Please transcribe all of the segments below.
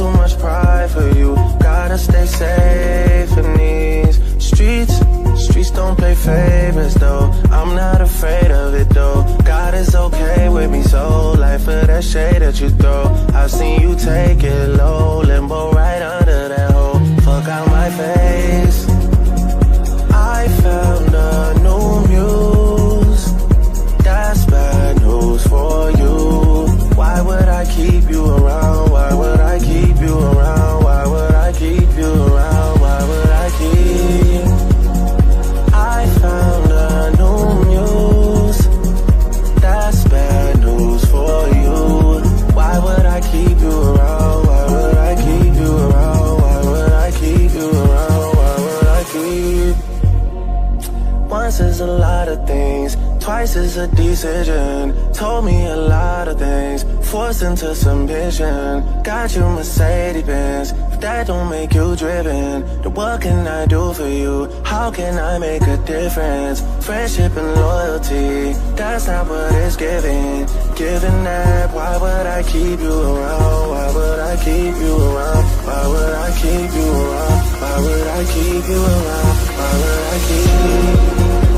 too much pride for you. Gotta stay safe in these streets. Streets don't play favorites though. I'm not afraid of it though. God is okay with me, so life for that shade that you throw. I've seen you take it low, limbo right under that hole. Fuck out my face. I found a new muse. That's bad news for you. Why would I keep you around? Why would I keep you around? Why would I keep you around? Why would I keep? I found a new muse. That's bad news for you. Why would I keep you around? Why would I keep you around? Why would I keep you around? Why would I keep? Once is a lot of things, twice is a decision. Told me a lot of things, forced into submission. Got you Mercedes-Benz, if that don't make you driven, then what can I do for you? How can I make a difference? Friendship and loyalty, that's not what it's giving. Given that, why would I keep you around? Why would I keep you around? Why would I keep you around? Why would I keep you around? Why would I keep?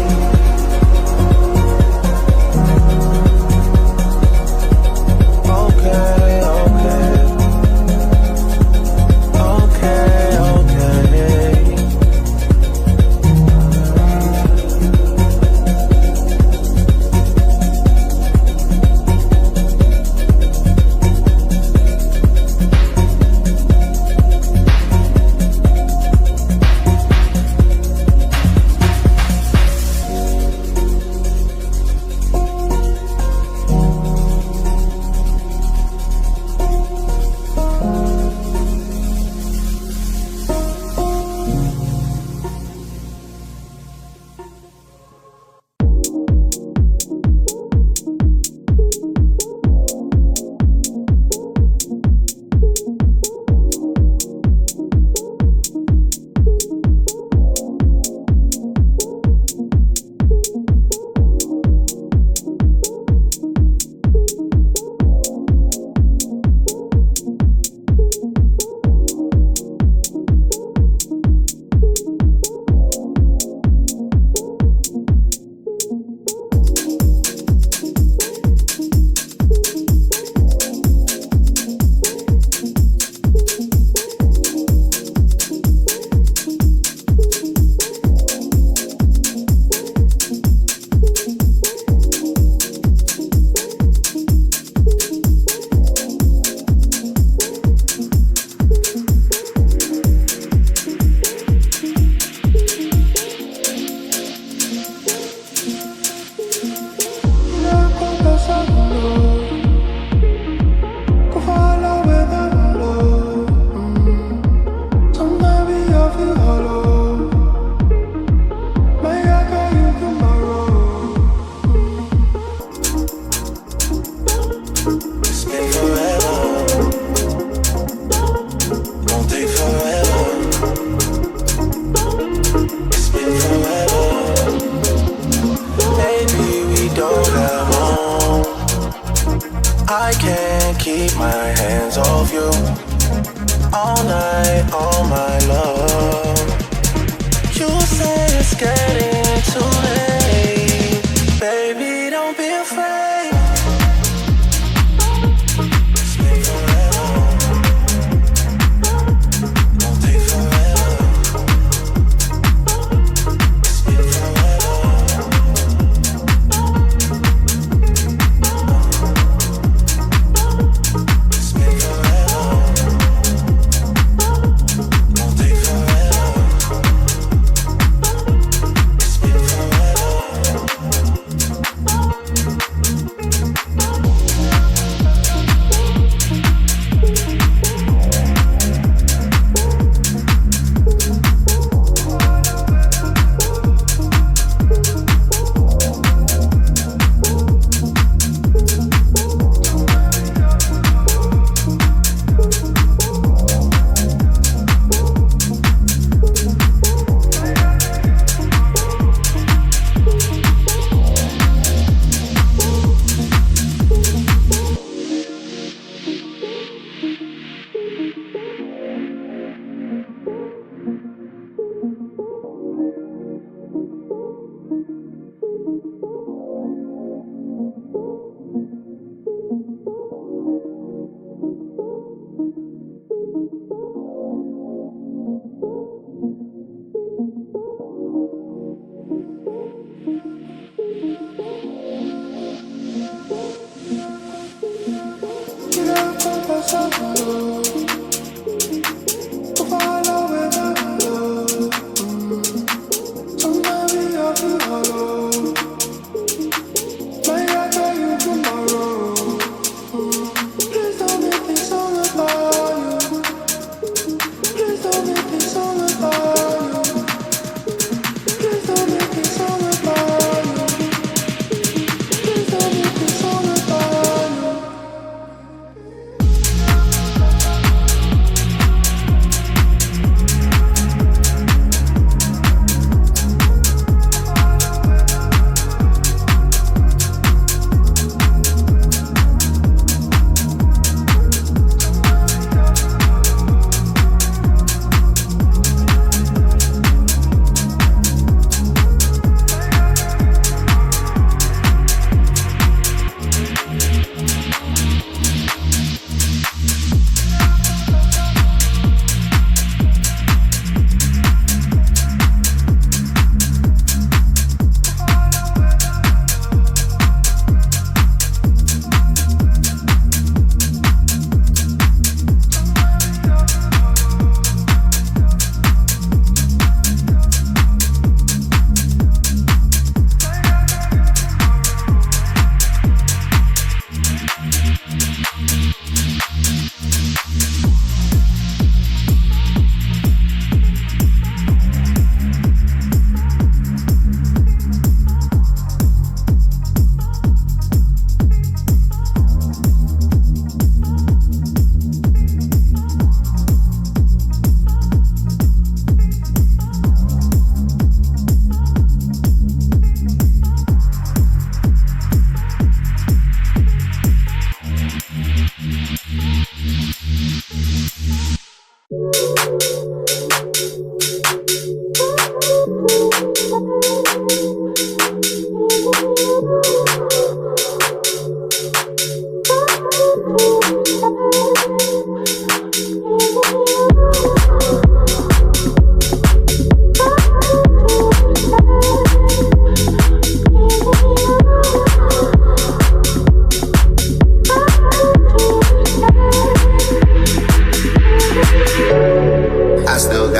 Okay, okay. Okay, okay.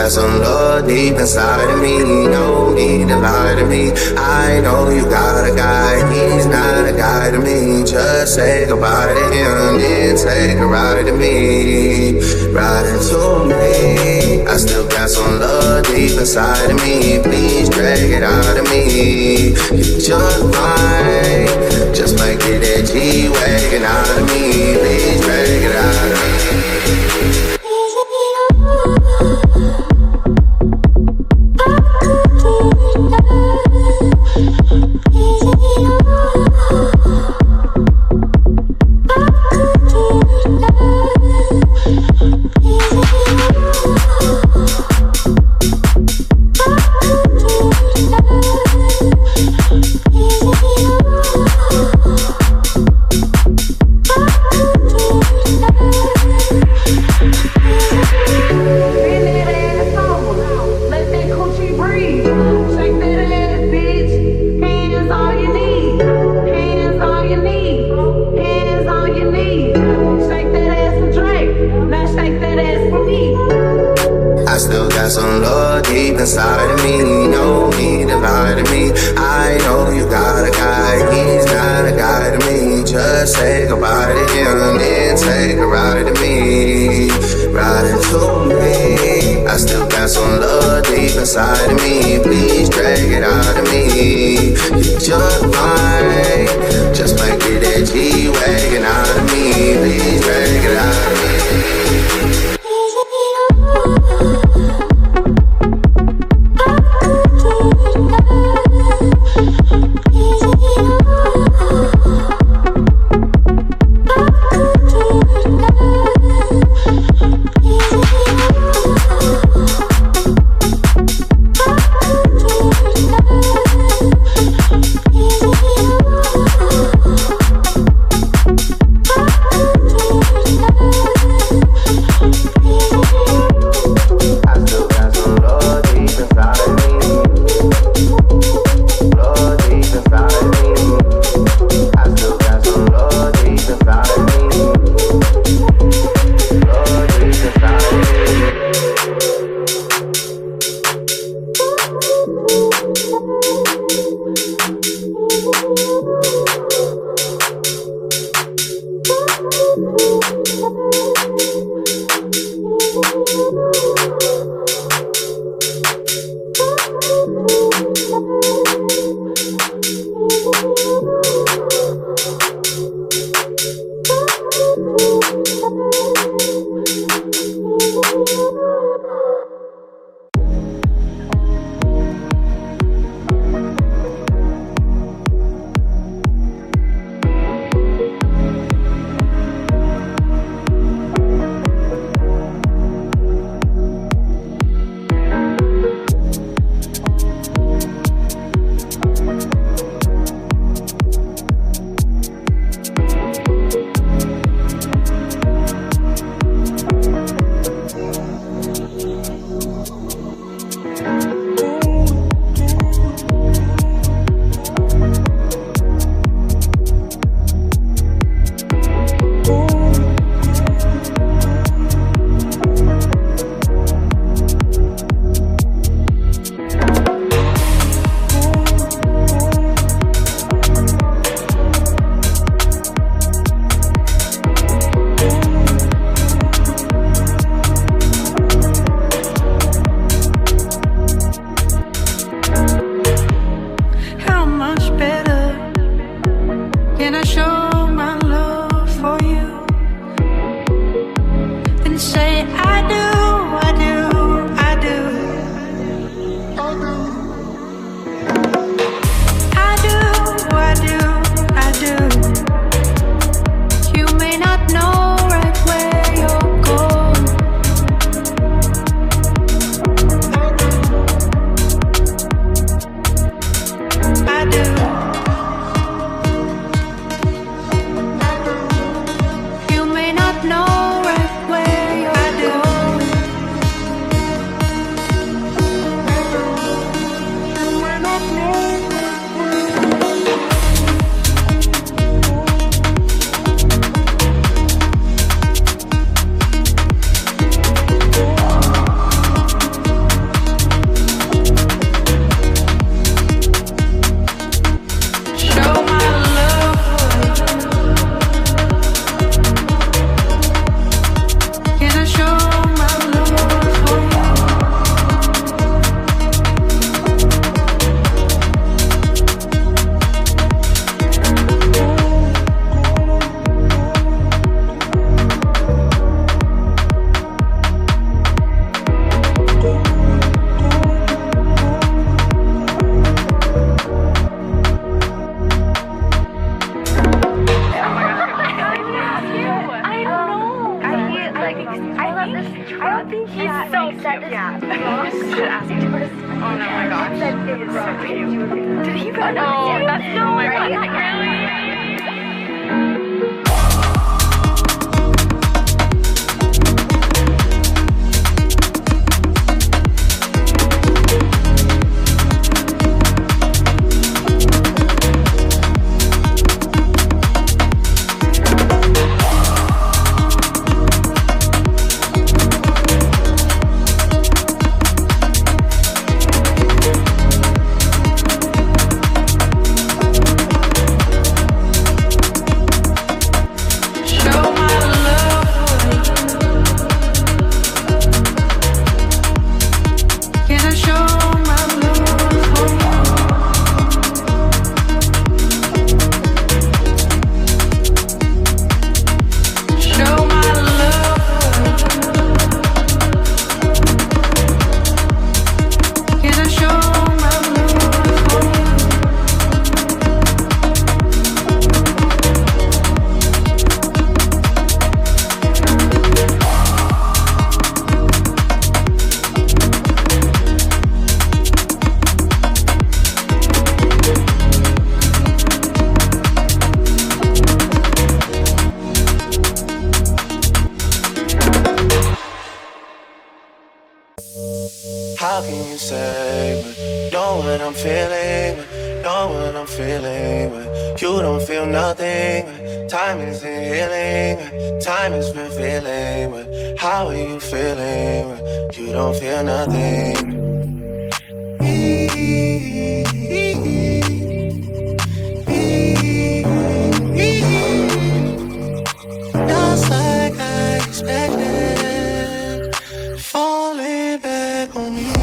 got some love deep inside of me. No need to lie to me. I know you got a guy, he's not a guy to me. Just say goodbye to him, then take a ride to me. Ride to me. I still got some love deep inside of me. Please drag it out of me. You just might get that G-Wagon out of me. Please drag it out of me. Inside of me, no need to lie to me. I know you got a guy, he's not a guy to me. Just say goodbye to him, then take a ride to me. Ride to me. I still got some love deep inside of me. Please drag it out of me. You just might get that G-Wagon out of me. Please drag it out of me. know right where I do. don't think he's so cute. Yeah. Should ask him. Oh no, my gosh. It is so cute. Did he run? Oh, that's no way. Really? How can you say, but know what I'm feeling, but know what I'm feeling, but you don't feel nothing, but time isn't healing, but time is revealing, but how are you feeling, but you don't feel nothing. Just like I expected, falling back on me.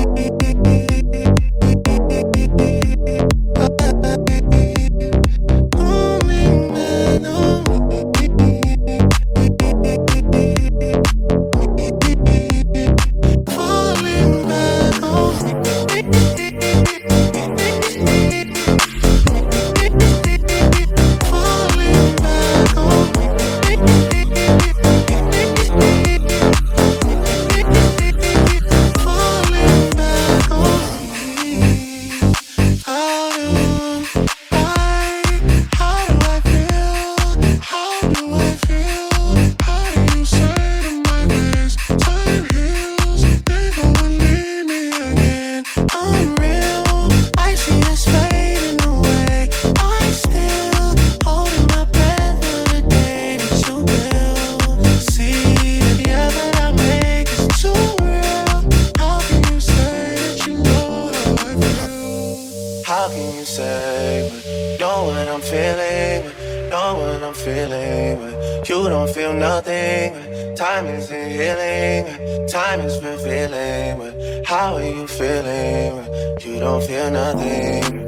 How can you say, but know what I'm feeling, but know what I'm feeling, but you don't feel nothing, but time isn't healing, but time is revealing, but how are you feeling, but you don't feel nothing.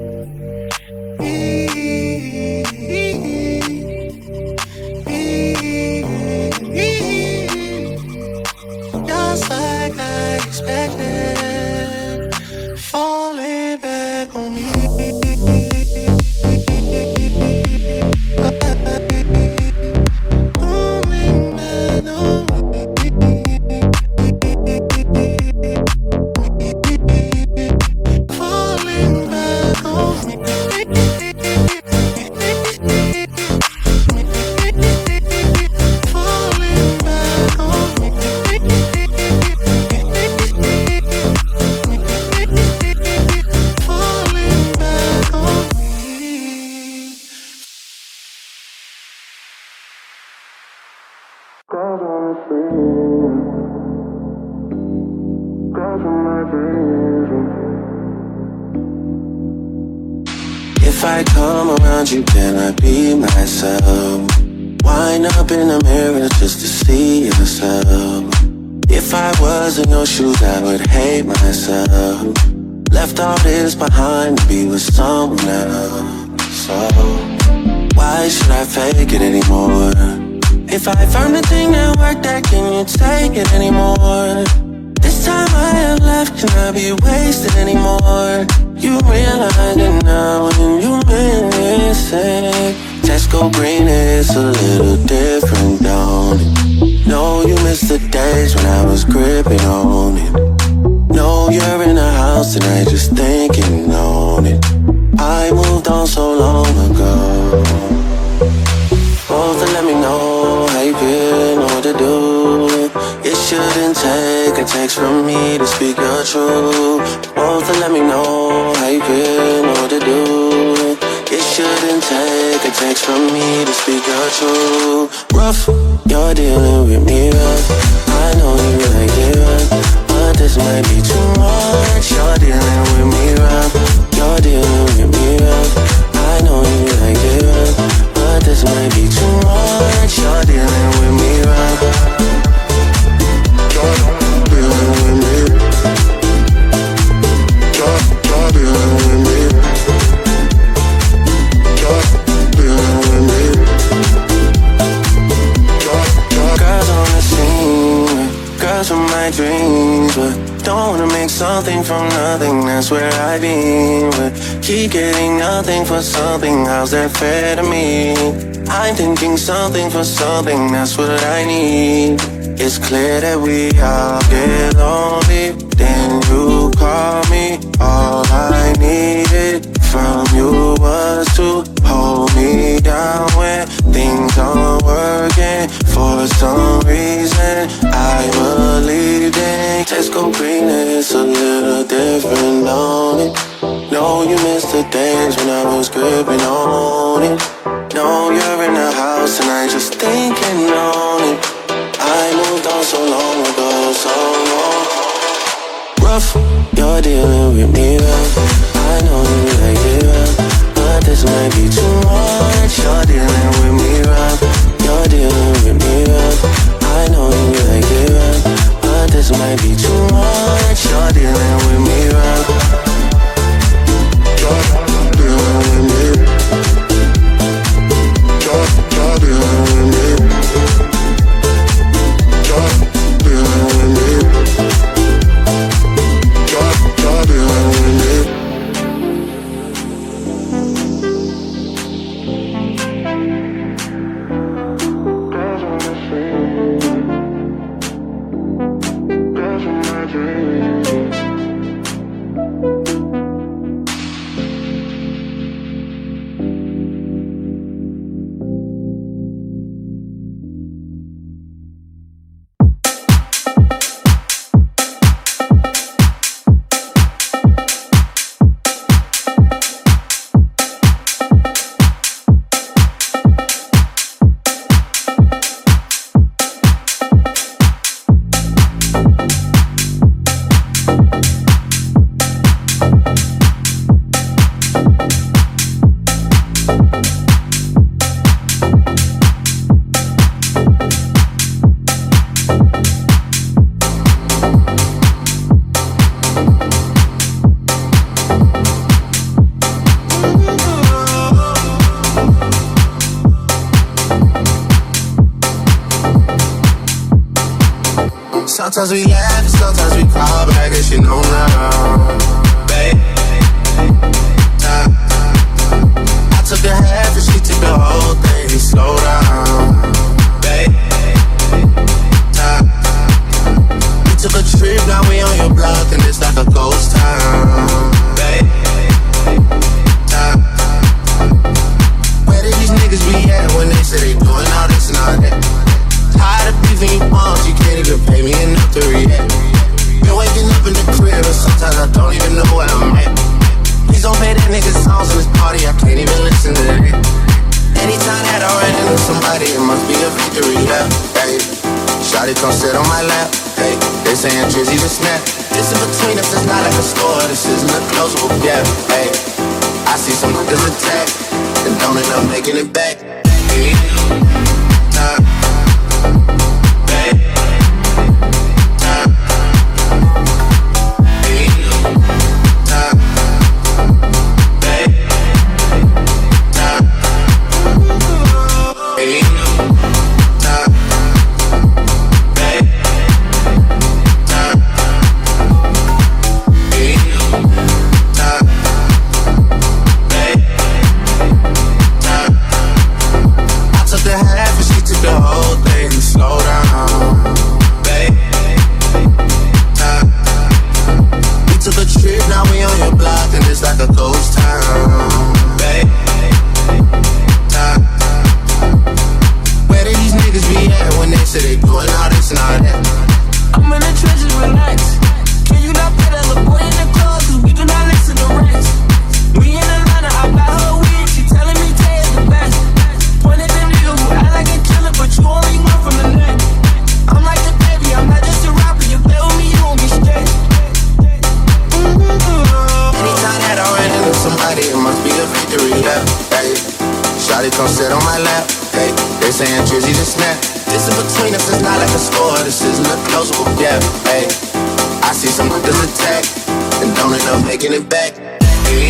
Just like I expected, falling back on me. If I come around you, can I be myself? Wind up in the mirror just to see yourself. If I was in your shoes, I would hate myself. Left all this behind to be with someone else. So why should I fake it anymore? If I found the thing that worked, that can you take it anymore? This time I have left, can I be wasted anymore? You realize it now when you miss it. Tesco green is a little different, don't it? No, you missed the days when I was gripping on it. No, you're in a house tonight just thinking on it. I moved on so long ago. Supposed to let me know how you feel, know what to do. It shouldn't take a text from me to speak your truth. Supposed to let me know how you feel, know what to do. It shouldn't take a text from me to speak your truth. Rough, you're dealing with me rough. I know you like it rough, but this might be too much. You're dealing with me rough. You're dealing with me rough. I know you like it rough, but this might be too much. You're dealing with me rough. You're dealing with me. You're dealing with me. You're dealing with me. Girls on the scene, girls from my dreams, but don't wanna make something from nothing. That's where I've been. But keep getting nothing for something. How's that fair to me? I'm thinking something for something. That's what I need. It's clear that we all get lonely. Then you call me. All I needed from you was to hold me down when things aren't working. For some reason, I believed in Tesco green. It's a little different on it. No, you missed the days when I was gripping on it. No, you're in the house and I just thinking on it. I moved on so long ago, so long. Rough, you're dealing with me rough. I know you like it rough, but this might be too much. You're dealing with me rough. You're dealing with me rough. I know you like it rough, but this might be too much. You're dealing with me rough. You're dealing with me. You're dealing with me. You're dealing with me. You're dealing with me. Sometimes we laugh, sometimes we cry, but I guess you know now, babe. I took a half and she took the whole thing. Slow down, babe. We took a trip, now we on your block and it's like a ghost town, babe. Where did these niggas be at when they say they doing all this and all that? Tired of beefing you palms, you can't even pay me enough to react. Been waking up in the crib and sometimes I don't even know where I'm at. Please don't play that nigga songs in this party, I can't even listen to that. Anytime that I run into somebody, it must be a victory lap, hey. Shawty come sit on my lap, hey. They saying Drizzy the snap. This in between us, it's not like a store, this isn't a closable gap, hey. I see some niggas attack and don't end up making it back, hey. come sit on my lap. Hey, they saying Drizzy just snap. This in between us, it's not like a score. This isn't a closable gap. Hey, I see some niggas attack and don't end up making it back. Hey,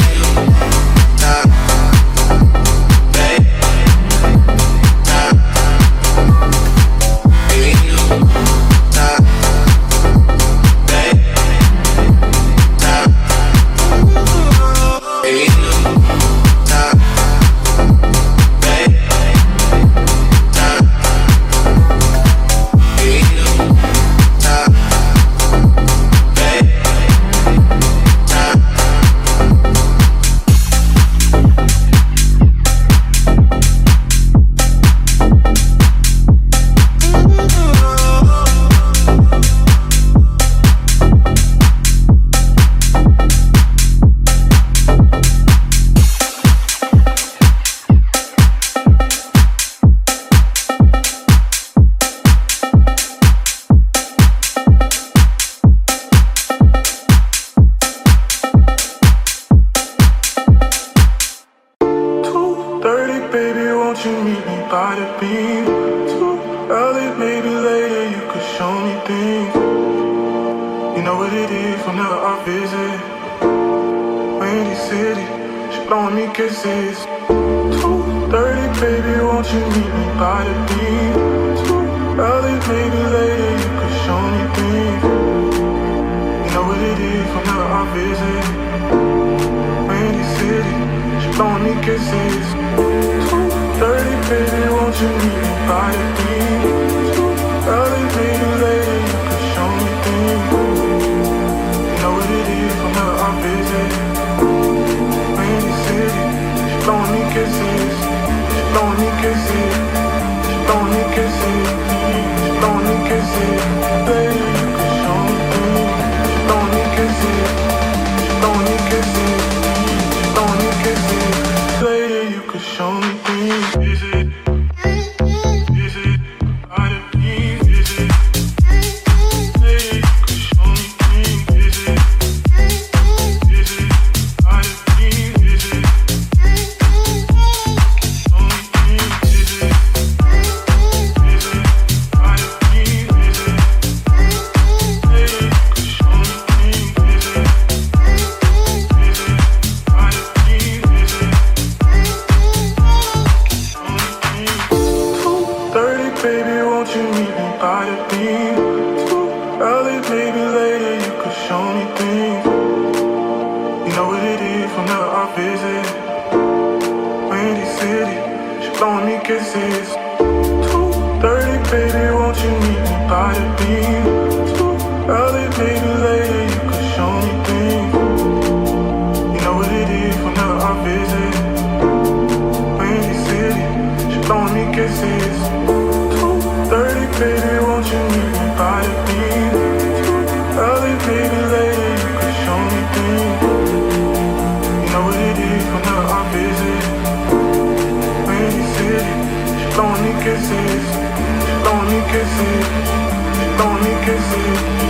Don't need kisses.